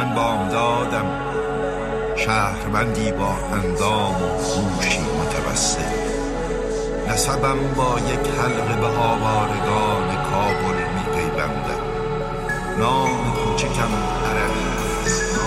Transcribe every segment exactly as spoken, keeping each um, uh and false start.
من بامدادم، شهروندی با اندام و گوشی متوسل. نسبم با یک حلقه به آوارگان کابل می پیوندم. نام کوچکم عرق.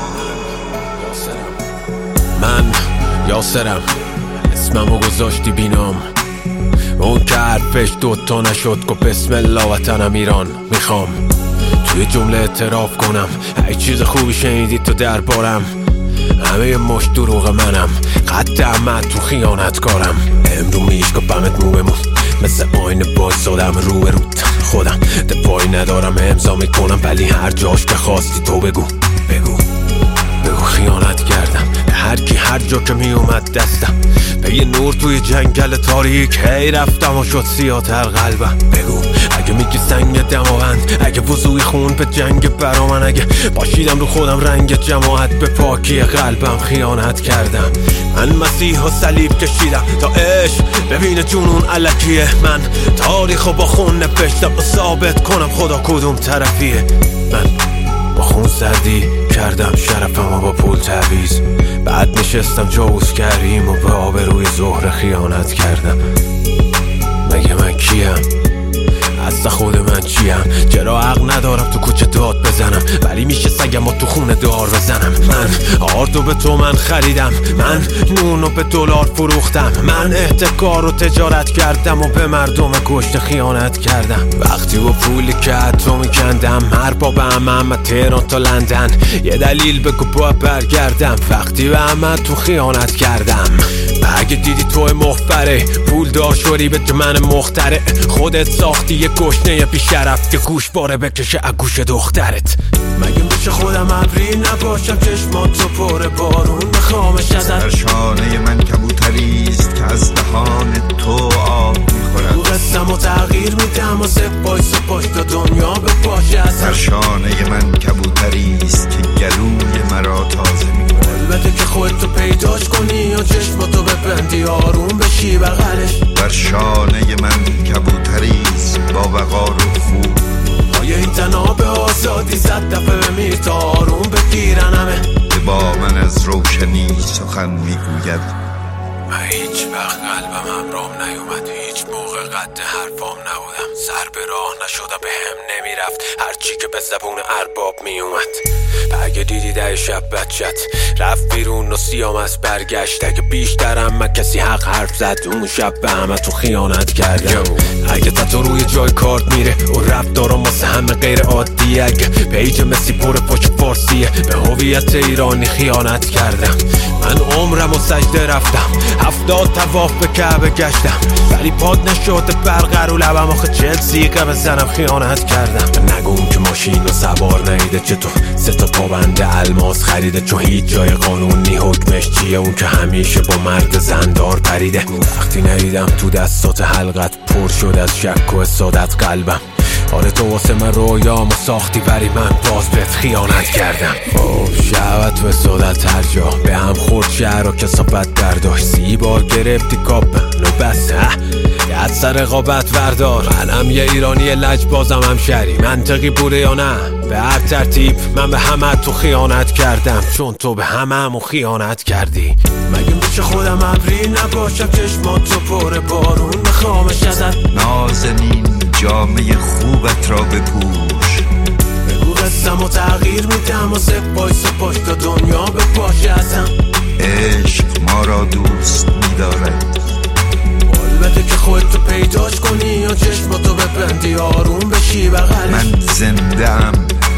من یاسرم، اسممو گذاشتی بینام. اون که حرفش دوتا نشد گفت بسم الله وطنم ایران میخوام. توی جمله اعتراف کنم هیچ چیز خوبی شنیدید تو دربارم. همه مش دروغ منم، قد احمد تو خیانت کارم. امرو میشکافمت مو بمون، مثل آینه بایستادم رو به روت. خودم دفاعی ندارم امضا میکنم، ولی هر جاش که خواستی تو بگو بگو بگو خیانت کردم به هر کی هر جا که می اومد دستم. به یه نور توی جنگل تاریک هی رفتم و شد سیاتر قلبم. بگو اگه میگی سنگ دماوند، اگه وضوی خون به جنگ برا من، اگه باشیدم رو خودم رنگ جماعت به پاکی قلبم خیانت کردم. من مسیح و صلیب کشیدم تا عشق ببینه جنون الکیه. من تاریخو با خون نوشتم و ثابت کنم خدا کدوم طرفیه. من با خون سردی کردم شرفم و با پول تعویز، بعد نشستم جاوز کردیم و به آبروی زهر خیانت کردم. مگه من کیم؟ اصلا خود من چیم؟ چرا حق ندارم تو کوچه داد بزنم، ولی میشه سگم و تو خونه دار بزنم. من آردو به تو من خریدم، من نونو به دلار فروختم، من احتکار و تجارت کردم و به مردم کشته خیانت کردم. وقتی با پولی که تو میکندم هر پا به همه تهران تا لندن، یه دلیل بگو با برگردم. وقتی به همه تو خیانت کردم، اگه دیدی توی مخبره پول دار شوری به من مختره، خودت ساختی یه گشنه بی شرف که گوش باره بکشه اگوش دخترت. مگه میشه خودم ابری نباشم چشماتو پر بارون بخوامش ازت؟ در شانه من کبوتریست که از دهان تو آب میخورد. رو قسم و تغییر میدم و سپای سپاش تا دنیا به پاشه ازت. در شانه من کبوتریست که گلوی مرا تازه میکنه. البته که خودتو پیداش کنی و چشماتو ببندی آروم بشی بغلش. در شانه من کبوتریست با وقار و خوب. آیا این تناب آزادی زد دفعه بمیر تا آروم بگیرن همه؟ که با من از روشنی سخن میگوید. من هیچ وقت قلبم همرام نیومد، هیچ موقع قد حرفام نبودم. سر به راه نشده به هم نمیرفت هرچی که به زبون ارباب میومد. اگه دیدی ده شب بچت رفت بیرون و سیام از برگشت، اگه بیشترم من کسی حق حرف زد اون شب به همه تو خیانت کردم. اگه تا روی جای کارت میره و رفت دارم واسه همه غیر عادی، اگه پیج مسی پر پاک فارسیه به هویت ایرانی خیانت کردم. من عمرم و سجده رفتم، هفتاد طواف به کعبه گشتم، ولی پاد نشده برقر و لبم آخه چل سیقه بزنم خیانت کردم. نگون که ماشین و سوار نیده چطور سه تا پابند الماس خریده، چون هیچ جای قانونی حکمش چیه اون که همیشه با مرد زندار پریده. وقتی ندیدم تو دستات حلقت پر شد از شک و حسادت قلبم. آره تو واسه من رویامو ساختی ولی من باز بهت خیانت کردم. خب شهوت و حسادت هر جا به هم خورد، شهر و کثافت برداشت. سی بار گرفتی کاپن و بس یاد سر رقابت وردار. منم یه ایرانی لجبازم هم شری، منطقی بوده یا نه؟ به هر ترتیب من به همه تو خیانت کردم، چون تو به همه همو خیانت کردی. مگه میشه خودم ابری نباشم چشماتو پر بارون بخوامش ازت؟ نازنین جامعه خوبت را بپوش، بگو قسم و تغییر میدم و سپای سپاش تا دنیا به پاشه ازم. عشق ما را دوست می‌دارد. البته که خودتو پیداش کنی و چشماتو ببندی آروم بشی بغلش. من زنده ام،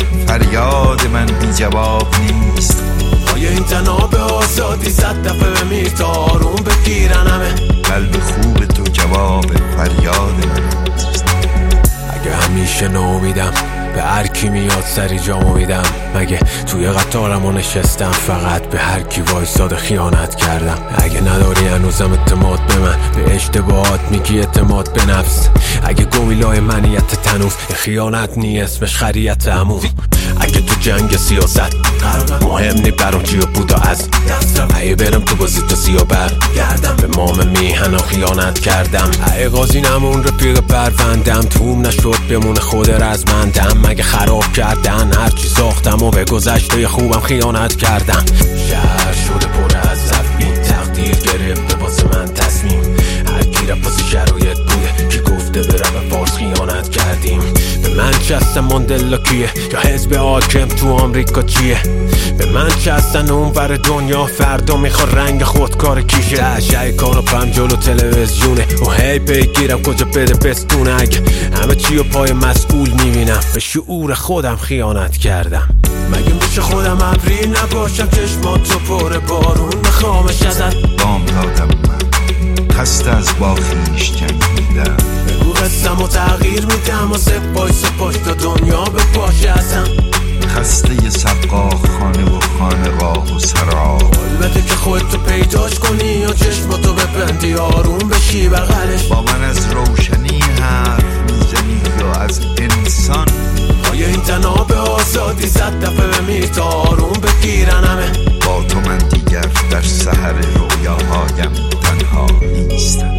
فریاد من بی جواب نیست. آیا این تناب آزادی زد دفعه بمیر تا آروم بگیرن همه؟ قلب خوب تو جواب فریاد من نیست. اگه همیشه ناامیدم به هر کی میاد سری جامو میدم، مگه توی قطارمو نشستم فقط به هر کی وایساده خیانت کردم. اگه نداری هنوزم اعتماد به من، به اشتباهات میگی اعتماد به نفس. اگه گویلای منیت تنوف خیانت نی اسمش خریت عموم. اگه تو جنگ سیاست مهم نی برام چی بود و از ای برم تو بازی تو سیا بر گردم به مام میهن خیانت کردم ای قاضی نمون رفیق پروندم توم نشد بمونه خود رزمندم مگه خراب کردن هرچی ساختم و به گذشته خوبم خیانت کردم شهر شده پر از زفین تقدیر گرفته واسه من تصمیم هر کی رفت واسه شرایط بوده کی گفته به رب فارس خیانت کردیم به من چستن ماندلا کیه یا حزب حاکم تو آمریکا چیه به من چستن اون بر دنیا فردا میخواد رنگ خودکار کیشه تشه کار و پم جلو تلویزیونه و هی بگیرم کجا بده بستونه اگه همه چی و پای مسئول میبینم به شعور خودم خیانت کردم مگه میشه خودم ابری نباشم چشماتو پر بارون میخوامش ازت بام دادم من خسته از با خویش جنگیدم بگو قسم و تغییر میدم و سپای سپاش تا دنیا به پاشه ازم خسته ی سقا خانه و خانقاه و سرا البته که خودتو پیداش کنی یا چشماتو ببندی آروم بشی بغلش با من از روشنی حرف میزنی یا از انسان آیا این تناب آزادی زد دفعه بمیر تا آروم بگیرن همه با تو من دیگر در سحر رویاهایم تنها نیستم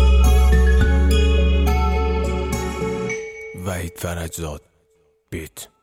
وحید فرجزاد بیت